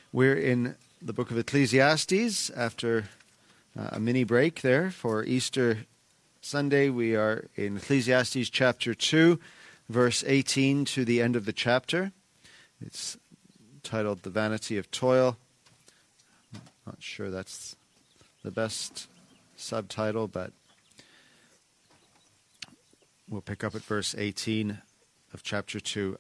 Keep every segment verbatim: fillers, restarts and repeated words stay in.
We're in the book of Ecclesiastes after uh, a mini break there for Easter Sunday. We are in Ecclesiastes chapter two, verse eighteen to the end of the chapter. It's titled The Vanity of Toil. Not sure that's the best subtitle, but we'll pick up at verse eighteen of chapter two.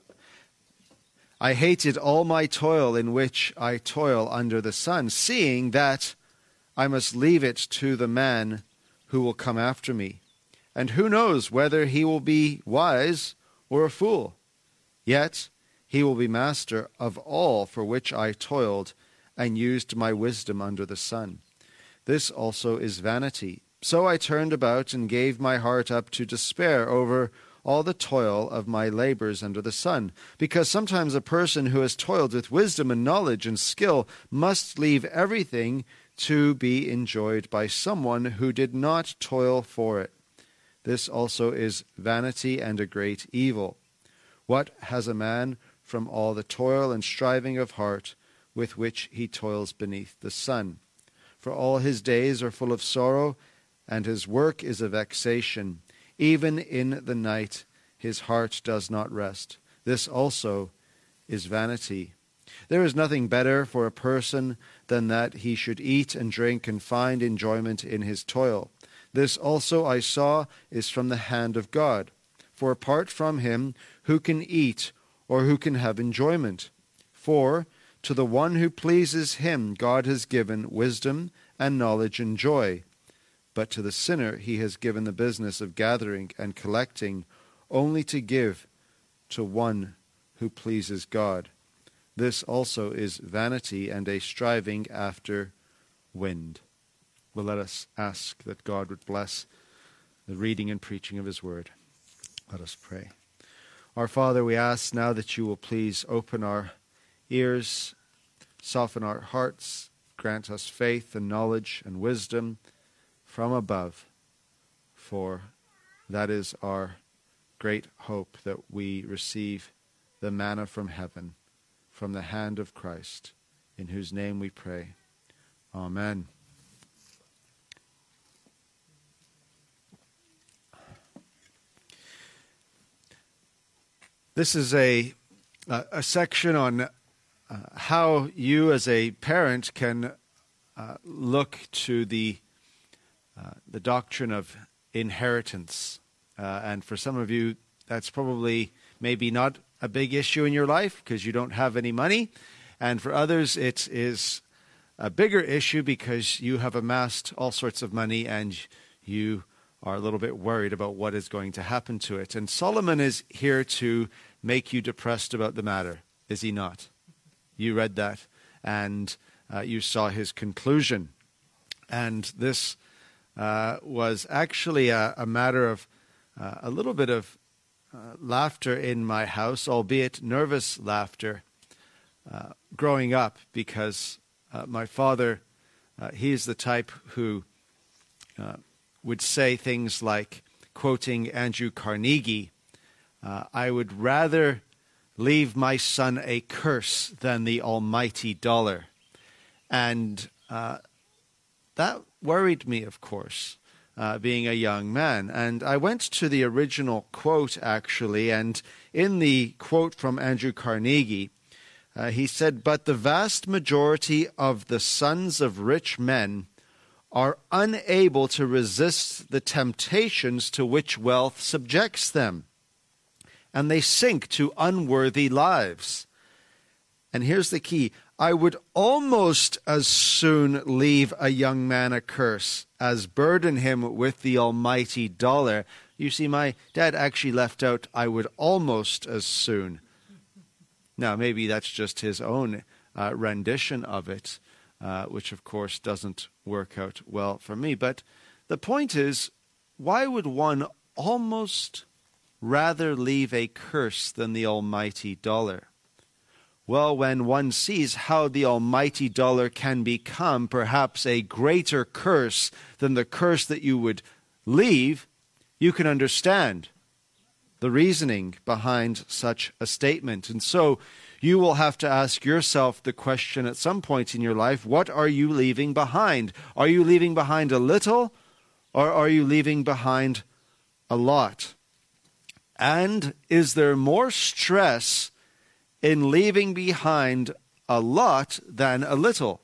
I hated all my toil in which I toil under the sun, seeing that I must leave it to the man who will come after me. And who knows whether he will be wise or a fool? Yet he will be master of all for which I toiled and used my wisdom under the sun. This also is vanity. So I turned about and gave my heart up to despair over all the toil of my labors under the sun, because sometimes a person who has toiled with wisdom and knowledge and skill must leave everything to be enjoyed by someone who did not toil for it. This also is vanity and a great evil. What has a man from all the toil and striving of heart with which he toils beneath the sun? For all his days are full of sorrow, and his work is a vexation. Even in the night his heart does not rest. This also is vanity. There is nothing better for a person than that he should eat and drink and find enjoyment in his toil. This also I saw is from the hand of God. For apart from him, who can eat or who can have enjoyment? For to the one who pleases him, God has given wisdom and knowledge and joy. But to the sinner he has given the business of gathering and collecting, only to give to one who pleases God. This also is vanity and a striving after wind. Well, let us ask that God would bless the reading and preaching of his word. Let us pray. Our Father, we ask now that you will please open our ears, soften our hearts, grant us faith and knowledge and wisdom from above, for that is our great hope, that we receive the manna from heaven, from the hand of Christ, in whose name we pray. Amen. This is a, a, a section on uh, how you as a parent can uh, look to the Uh, the doctrine of inheritance. Uh, and for some of you, that's probably maybe not a big issue in your life because you don't have any money. And for others, it is a bigger issue because you have amassed all sorts of money and you are a little bit worried about what is going to happen to it. And Solomon is here to make you depressed about the matter, is he not? You read that and uh, you saw his conclusion. And this Uh, was actually a, a matter of uh, a little bit of uh, laughter in my house, albeit nervous laughter, uh, growing up, because uh, my father, uh, he is the type who uh, would say things like, quoting Andrew Carnegie, uh, I would rather leave my son a curse than the almighty dollar. And uh, that worried me, of course, uh, being a young man. And I went to the original quote, actually, and in the quote from Andrew Carnegie, uh, he said, "But the vast majority of the sons of rich men are unable to resist the temptations to which wealth subjects them, and they sink to unworthy lives." And here's the key: I would almost as soon leave a young man a curse as burden him with the almighty dollar. You see, my dad actually left out, I would almost as soon. Now, maybe that's just his own uh, rendition of it, uh, which of course doesn't work out well for me. But the point is, why would one almost rather leave a curse than the almighty dollar? Well, when one sees how the almighty dollar can become perhaps a greater curse than the curse that you would leave, you can understand. the reasoning behind such a statement. And so you will have to ask yourself the question at some point in your life, what are you leaving behind? Are you leaving behind a little, or are you leaving behind a lot? And is there more stress in leaving behind a lot than a little?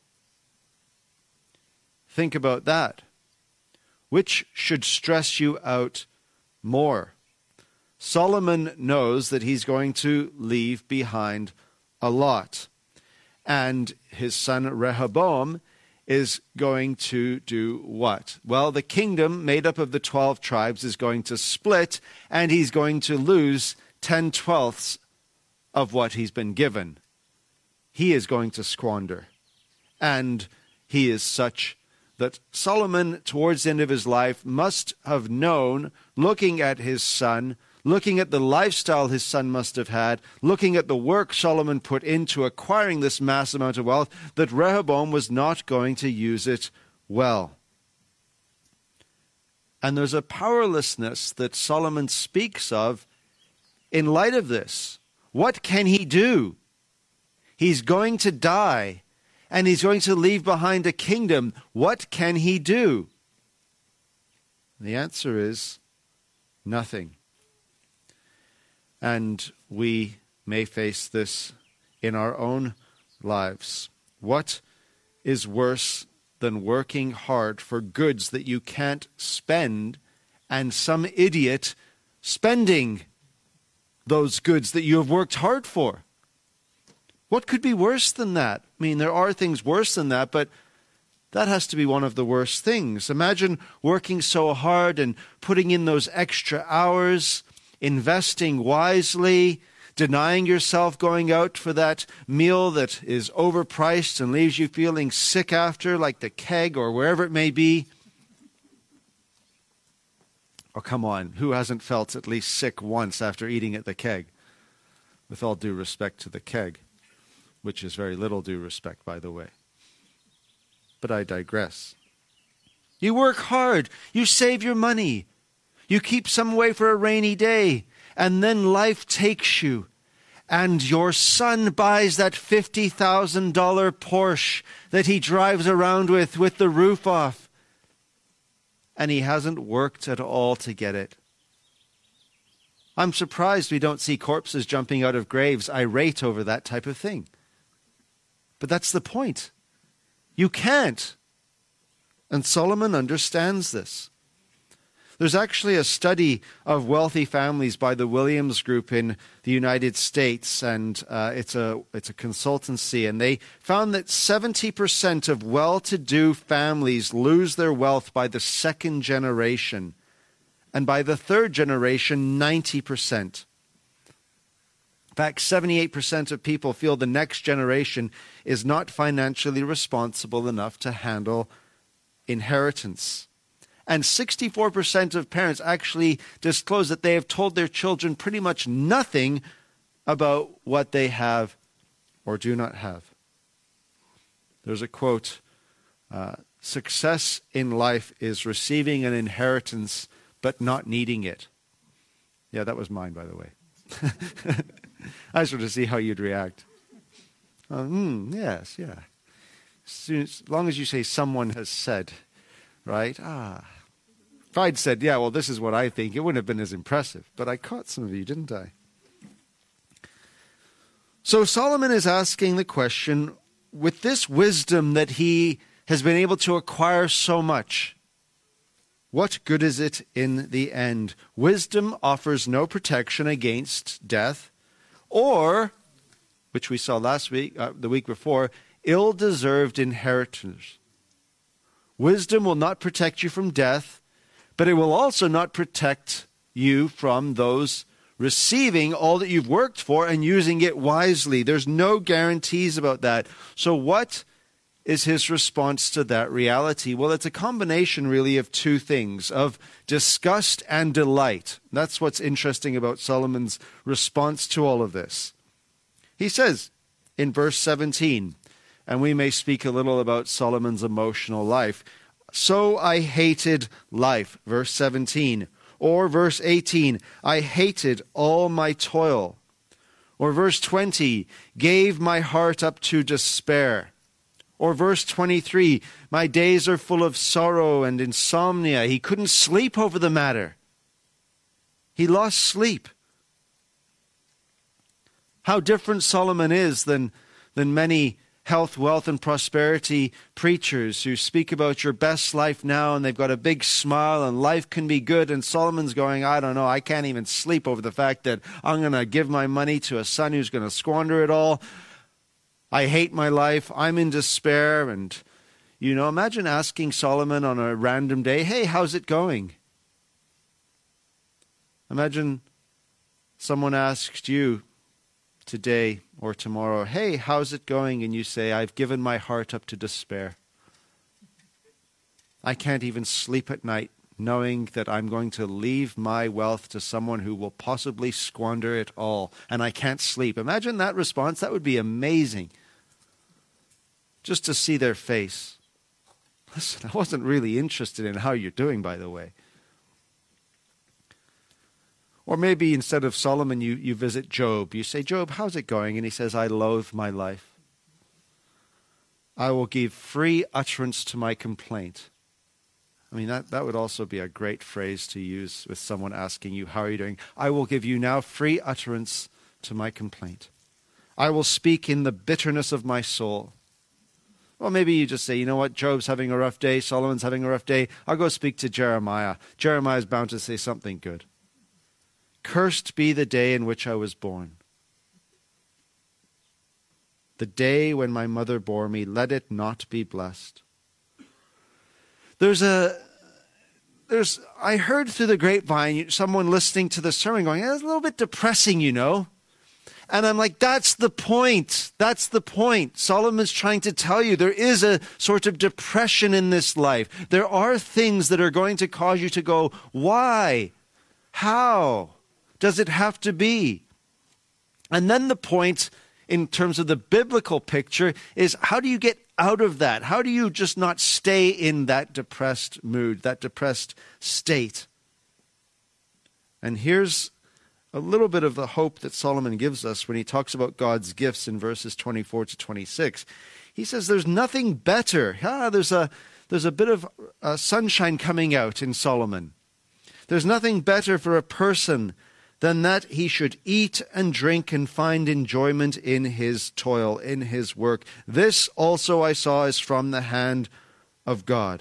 Think about that. Which should stress you out more? Solomon knows that he's going to leave behind a lot. And his son Rehoboam is going to do what? Well, the kingdom made up of the twelve tribes is going to split, and he's going to lose ten twelfths of what he's been given. He is going to squander. And he is such that Solomon, towards the end of his life, must have known, looking at his son, looking at the lifestyle his son must have had, looking at the work Solomon put into acquiring this mass amount of wealth, that Rehoboam was not going to use it well. And there's a powerlessness that Solomon speaks of in light of this. What can he do? He's going to die, and he's going to leave behind a kingdom. What can he do? The answer is nothing. And we may face this in our own lives. What is worse than working hard for goods that you can't spend, and some idiot spending those goods that you have worked hard for? What could be worse than that? I mean, there are things worse than that, but that has to be one of the worst things. Imagine working so hard and putting in those extra hours, investing wisely, denying yourself going out for that meal that is overpriced and leaves you feeling sick after, like the Keg or wherever it may be. Oh, come on. Who hasn't felt at least sick once after eating at the Keg? With all due respect to the Keg, which is very little due respect, by the way. But I digress. You work hard. You save your money. You keep some away for a rainy day. And then life takes you. And your son buys that fifty thousand dollars Porsche that he drives around with, with the roof off. And he hasn't worked at all to get it. I'm surprised we don't see corpses jumping out of graves irate over that type of thing. But that's the point. You can't. And Solomon understands this. There's actually a study of wealthy families by the Williams Group in the United States, and uh, it's a it's a consultancy, and they found that seventy percent of well-to-do families lose their wealth by the second generation, and by the third generation, ninety percent. In fact, seventy-eight percent of people feel the next generation is not financially responsible enough to handle inheritance. And sixty-four percent of parents actually disclose that they have told their children pretty much nothing about what they have or do not have. There's a quote, uh, success in life is receiving an inheritance but not needing it. Yeah, that was mine, by the way. I just wanted to see how you'd react. Uh, mm, yes, yeah. As, soon as, as long as you say someone has said, right? Ah. If I'd said, yeah, well, this is what I think, it wouldn't have been as impressive. But I caught some of you, didn't I? So Solomon is asking the question, with this wisdom that he has been able to acquire so much, what good is it in the end? Wisdom offers no protection against death, or, which we saw last week, uh, the week before, ill-deserved inheritance. Wisdom will not protect you from death, but it will also not protect you from those receiving all that you've worked for and using it wisely. There's no guarantees about that. So what is his response to that reality? Well, it's a combination really of two things, of disgust and delight. That's what's interesting about Solomon's response to all of this. He says in verse seventeen, and we may speak a little about Solomon's emotional life, so I hated life, verse seventeen, Or verse eighteen, I hated all my toil. Or verse twenty, gave my heart up to despair. Or verse twenty-three, my days are full of sorrow and insomnia. He couldn't sleep over the matter. He lost sleep. How different Solomon is than, than many health, wealth, and prosperity preachers who speak about your best life now, and they've got a big smile and life can be good. And Solomon's going, I don't know, I can't even sleep over the fact that I'm going to give my money to a son who's going to squander it all. I hate my life. I'm in despair. And, you know, imagine asking Solomon on a random day, hey, how's it going? Imagine someone asked you today or tomorrow, hey, how's it going? And you say, I've given my heart up to despair. I can't even sleep at night knowing that I'm going to leave my wealth to someone who will possibly squander it all, and I can't sleep. Imagine that response. That would be amazing. Just to see their face. Listen, I wasn't really interested in how you're doing, by the way. Or maybe instead of Solomon, you, you visit Job. You say, Job, how's it going? And he says, I loathe my life. I will give free utterance to my complaint. I mean, that, that would also be a great phrase to use with someone asking you, how are you doing? I will give you now free utterance to my complaint. I will speak in the bitterness of my soul. Well, maybe you just say, you know what, Job's having a rough day, Solomon's having a rough day. I'll go speak to Jeremiah. Jeremiah's bound to say something good. Cursed be the day in which I was born. The day when my mother bore me, let it not be blessed. There's a, there's, I heard through the grapevine, someone listening to the sermon going, it's a little bit depressing, you know. And I'm like, that's the point. That's the point. Solomon's trying to tell you there is a sort of depression in this life. There are things that are going to cause you to go, why? How does it have to be? And then the point in terms of the biblical picture is, how do you get out of that? How do you just not stay in that depressed mood, that depressed state? And here's a little bit of the hope that Solomon gives us when he talks about God's gifts in verses twenty-four to twenty-six. He says there's nothing better. Ah, there's a, there's a bit of uh, sunshine coming out in Solomon. There's nothing better for a person than that he should eat and drink and find enjoyment in his toil, in his work. This also I saw is from the hand of God.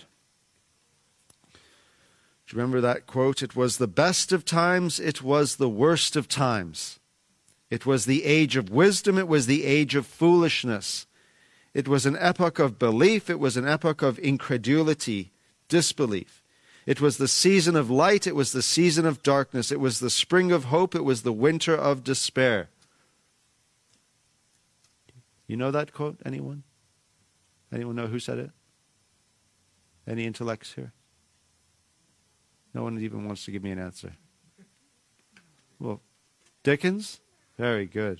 Do you remember that quote? It was the best of times, it was the worst of times. It was the age of wisdom, it was the age of foolishness. It was an epoch of belief, it was an epoch of incredulity, disbelief. It was the season of light, it was the season of darkness. It was the spring of hope, it was the winter of despair. You know that quote, anyone? Anyone know who said it? Any intellects here? No one even wants to give me an answer. Well, Dickens? Very good.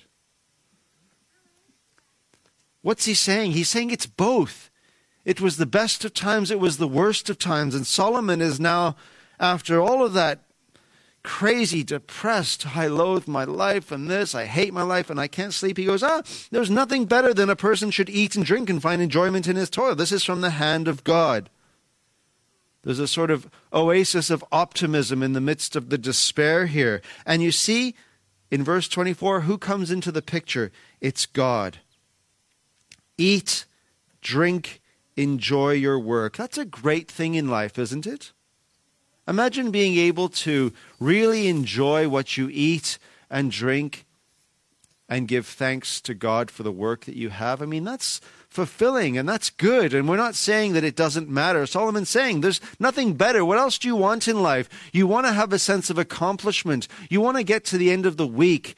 What's he saying? He's saying it's both. It was the best of times, it was the worst of times. And Solomon is now, after all of that crazy, depressed, I loathe my life and this, I hate my life and I can't sleep. He goes, ah, there's nothing better than a person should eat and drink and find enjoyment in his toil. This is from the hand of God. There's a sort of oasis of optimism in the midst of the despair here. And you see, in verse twenty-four, who comes into the picture? It's God. Eat, drink, enjoy your work. That's a great thing in life, isn't it? Imagine being able to really enjoy what you eat and drink and give thanks to God for the work that you have. I mean, that's fulfilling and that's good. And we're not saying that it doesn't matter. Solomon's saying there's nothing better. What else do you want in life? You want to have a sense of accomplishment. You want to get to the end of the week.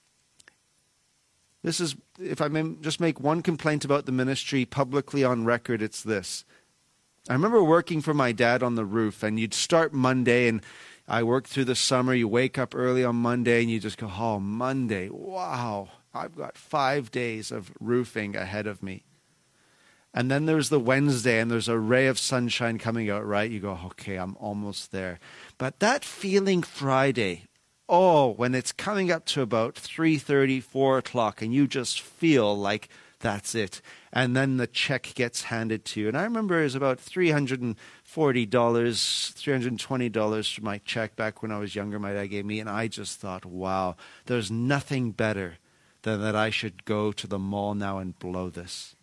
This is, if I may just make one complaint about the ministry publicly on record, it's this. I remember working for my dad on the roof, and you'd start Monday, and I worked through the summer. You wake up early on Monday, and you just go, oh, Monday, wow, I've got five days of roofing ahead of me. And then there's the Wednesday, and there's a ray of sunshine coming out, right? You go, okay, I'm almost there. But that feeling Friday, oh, when it's coming up to about three thirty, four o'clock, and you just feel like that's it. And then the check gets handed to you. And I remember it was about three hundred forty dollars, three hundred twenty dollars for my check back when I was younger, my dad gave me. And I just thought, wow, there's nothing better than that I should go to the mall now and blow this.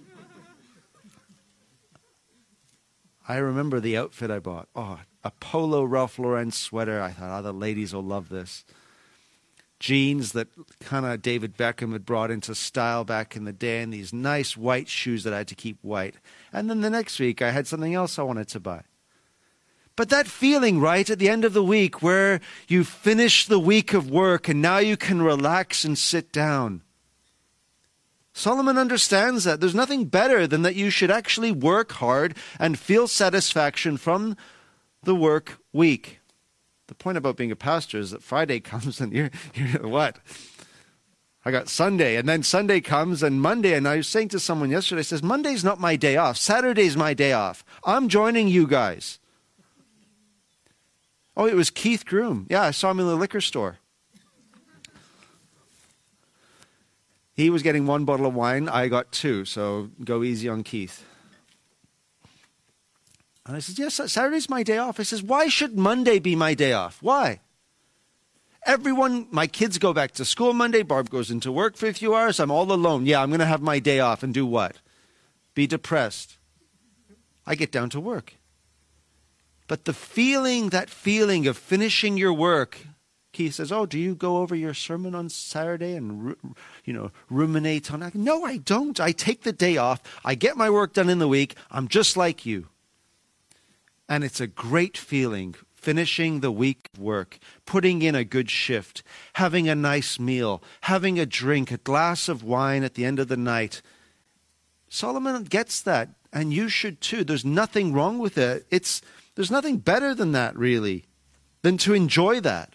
I remember the outfit I bought. Oh, a polo Ralph Lauren sweater. I thought, oh, the ladies will love this. Jeans that kind of David Beckham had brought into style back in the day, and these nice white shoes that I had to keep white. And then the next week, I had something else I wanted to buy. But that feeling, right, at the end of the week where you finish the week of work and now you can relax and sit down. Solomon understands that. There's nothing better than that you should actually work hard and feel satisfaction from the work week. The point about being a pastor is that Friday comes and you're, you're what? I got Sunday, and then Sunday comes and Monday, and I was saying to someone yesterday, I says, Monday's not my day off. Saturday's my day off. I'm joining you guys. Oh, it was Keith Groom. Yeah, I saw him in the liquor store. He was getting one bottle of wine. I got two, so go easy on Keith. And I said, yes, Saturday's my day off. I says, why should Monday be my day off? Why? Everyone, my kids go back to school Monday. Barb goes into work for a few hours. I'm all alone. Yeah, I'm going to have my day off and do what? Be depressed. I get down to work. But the feeling, that feeling of finishing your work, Keith says, oh, do you go over your sermon on Saturday and, you know, ruminate on it? No, I don't. I take the day off. I get my work done in the week. I'm just like you. And it's a great feeling, finishing the week of work, putting in a good shift, having a nice meal, having a drink, a glass of wine at the end of the night. Solomon gets that, and you should too. There's nothing wrong with it. It's There's nothing better than that, really, than to enjoy that.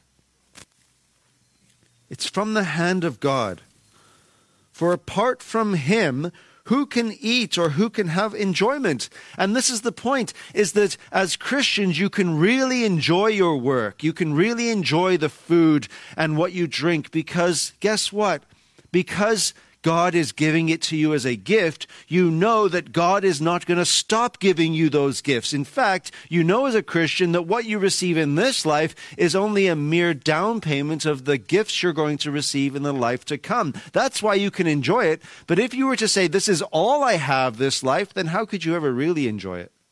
It's from the hand of God. For apart from him, who can eat or who can have enjoyment? And this is the point, is that as Christians, you can really enjoy your work. You can really enjoy the food and what you drink because, guess what? Because God is giving it to you as a gift, you know that God is not going to stop giving you those gifts. In fact, you know as a Christian that what you receive in this life is only a mere down payment of the gifts you're going to receive in the life to come. That's why you can enjoy it. But if you were to say, this is all I have this life, then how could you ever really enjoy it?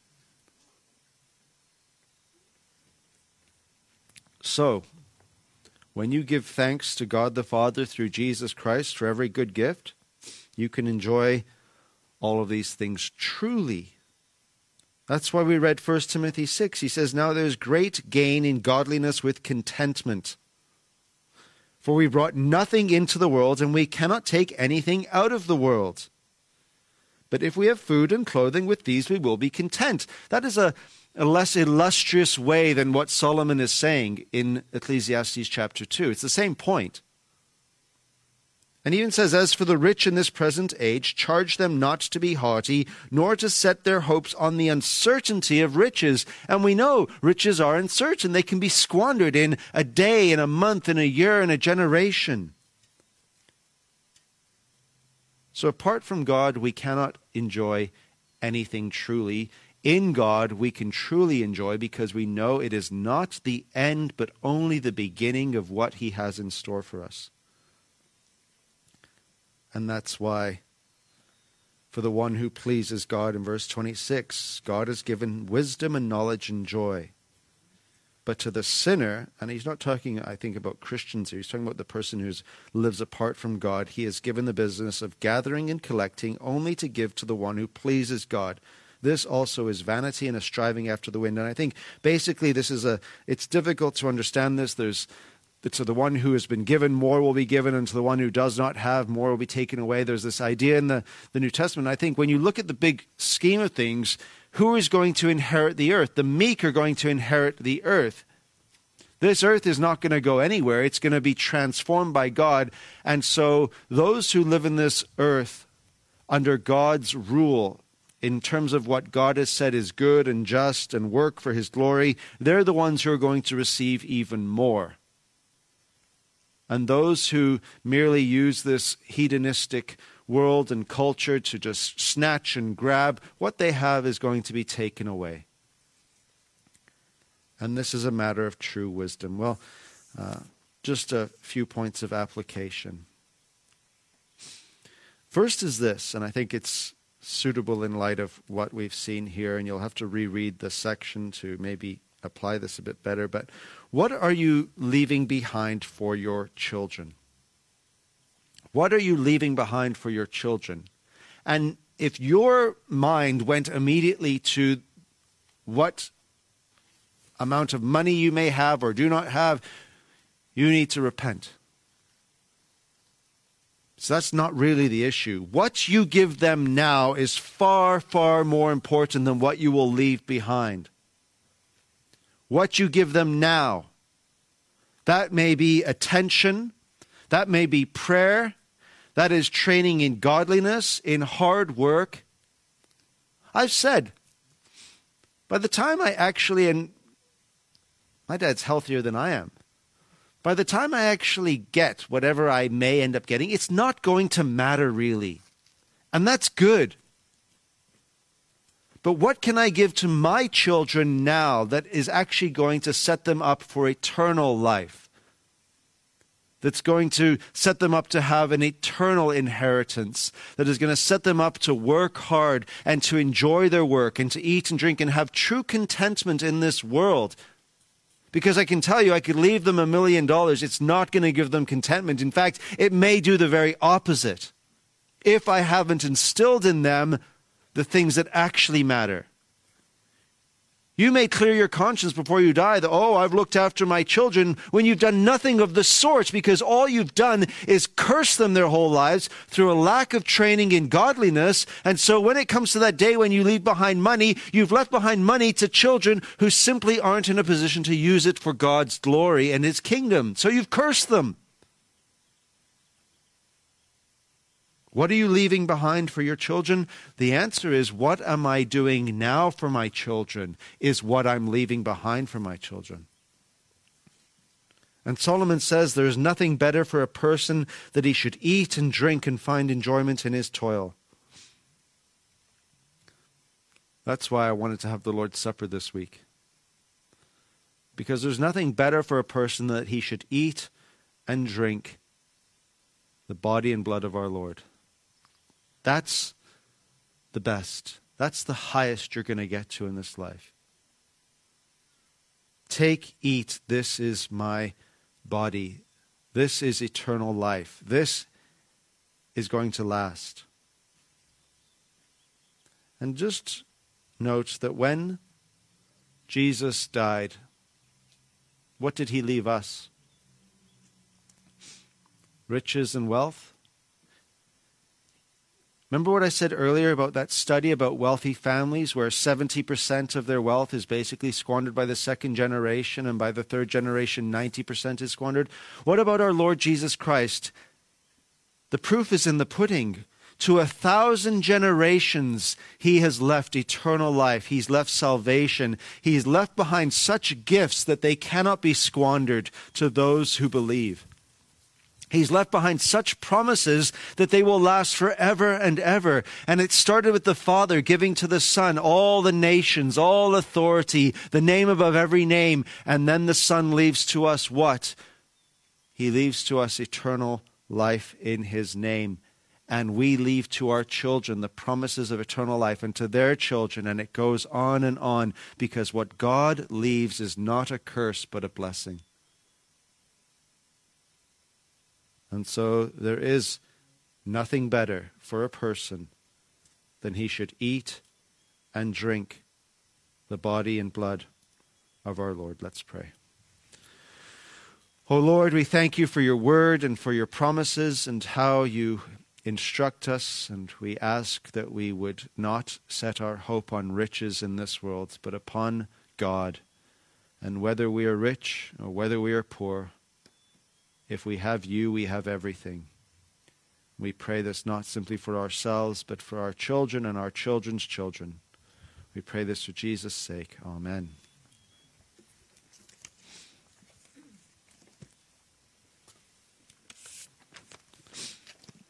So, when you give thanks to God the Father through Jesus Christ for every good gift, you can enjoy all of these things truly. That's why we read First Timothy six. He says, now there's great gain in godliness with contentment. For we brought nothing into the world, and we cannot take anything out of the world. But if we have food and clothing, with these we will be content. That is a a less illustrious way than what Solomon is saying in Ecclesiastes chapter two. It's the same point. And he even says, as for the rich in this present age, charge them not to be haughty, nor to set their hopes on the uncertainty of riches. And we know riches are uncertain. They can be squandered in a day, in a month, in a year, in a generation. So apart from God, we cannot enjoy anything truly. In God, we can truly enjoy because we know it is not the end, but only the beginning of what he has in store for us. And that's why, for the one who pleases God, in verse twenty-six, God has given wisdom and knowledge and joy. But to the sinner, and he's not talking, I think, about Christians here, he's talking about the person who lives apart from God, he has given the business of gathering and collecting only to give to the one who pleases God. This also is vanity and a striving after the wind. And I think basically this is a, it's difficult to understand this. There's, to the one who has been given, more will be given, and to the one who does not have, more will be taken away. There's this idea in the, the New Testament. I think when you look at the big scheme of things, who is going to inherit the earth? The meek are going to inherit the earth. This earth is not going to go anywhere. It's going to be transformed by God. And so those who live in this earth under God's rule in terms of what God has said is good and just and work for his glory, they're the ones who are going to receive even more. And those who merely use this hedonistic world and culture to just snatch and grab, what they have is going to be taken away. And this is a matter of true wisdom. Well, uh, just a few points of application. First is this, and I think it's suitable in light of what we've seen here, and you'll have to reread the section to maybe apply this a bit better, but what are you leaving behind for your children? What are you leaving behind for your children? And if your mind went immediately to what amount of money you may have or do not have, you need to repent. So that's not really the issue. What you give them now is far, far more important than what you will leave behind. What you give them now, that may be attention, that may be prayer, that is training in godliness, in hard work. I've said, by the time I actually, and my dad's healthier than I am, by the time I actually get whatever I may end up getting, it's not going to matter really. And that's good. But what can I give to my children now that is actually going to set them up for eternal life? That's going to set them up to have an eternal inheritance, that is going to set them up to work hard and to enjoy their work and to eat and drink and have true contentment in this world. Because I can tell you, I could leave them a million dollars. It's not going to give them contentment. In fact, it may do the very opposite if I haven't instilled in them the things that actually matter. You may clear your conscience before you die that, oh, I've looked after my children, when you've done nothing of the sort, because all you've done is curse them their whole lives through a lack of training in godliness. And so when it comes to that day when you leave behind money, you've left behind money to children who simply aren't in a position to use it for God's glory and his kingdom. So you've cursed them. What are you leaving behind for your children? The answer is, what am I doing now for my children is what I'm leaving behind for my children. And Solomon says there is nothing better for a person that he should eat and drink and find enjoyment in his toil. That's why I wanted to have the Lord's Supper this week. Because there's nothing better for a person that he should eat and drink the body and blood of our Lord. That's the best. That's the highest you're going to get to in this life. Take, eat, this is my body. This is eternal life. This is going to last. And just note that when Jesus died, what did he leave us? Riches and wealth? Remember what I said earlier about that study about wealthy families where seventy percent of their wealth is basically squandered by the second generation, and by the third generation ninety percent is squandered? What about our Lord Jesus Christ? The proof is in the pudding. To a thousand generations he has left eternal life. He's left salvation. He's left behind such gifts that they cannot be squandered to those who believe. He's left behind such promises that they will last forever and ever. And it started with the Father giving to the Son all the nations, all authority, the name above every name. And then the Son leaves to us what? He leaves to us eternal life in his name. And we leave to our children the promises of eternal life, and to their children. And it goes on and on, because what God leaves is not a curse but a blessing. And so there is nothing better for a person than he should eat and drink the body and blood of our Lord. Let's pray. Oh Lord, we thank you for your word and for your promises and how you instruct us, and we ask that we would not set our hope on riches in this world, but upon God. And whether we are rich or whether we are poor, if we have you, we have everything. We pray this not simply for ourselves, but for our children and our children's children. We pray this for Jesus' sake. Amen.